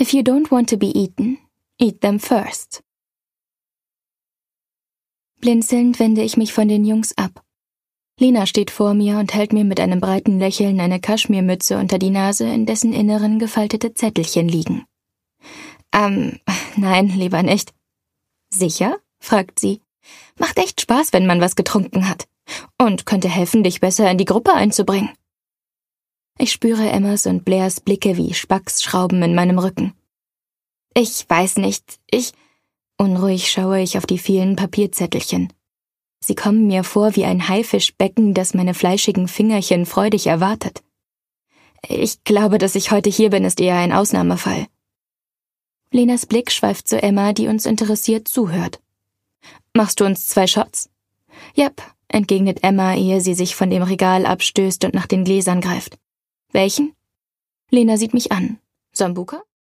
If you don't want to be eaten, eat them first. Blinzelnd wende ich mich von den Jungs ab. Lena steht vor mir und hält mir mit einem breiten Lächeln eine Kaschmirmütze unter die Nase, in dessen Inneren gefaltete Zettelchen liegen. Nein, lieber nicht. Sicher? Fragt sie. Macht echt Spaß, wenn man was getrunken hat. Und könnte helfen, dich besser in die Gruppe einzubringen. Ich spüre Emmas und Blairs Blicke wie Spacksschrauben in meinem Rücken. Ich weiß nicht, Unruhig schaue ich auf die vielen Papierzettelchen. Sie kommen mir vor wie ein Haifischbecken, das meine fleischigen Fingerchen freudig erwartet. Ich glaube, dass ich heute hier bin, ist eher ein Ausnahmefall. Lenas Blick schweift zu Emma, die uns interessiert zuhört. Machst du uns 2 Shots? Jep, entgegnet Emma, ehe sie sich von dem Regal abstößt und nach den Gläsern greift. Welchen? Lena sieht mich an. Sambuca?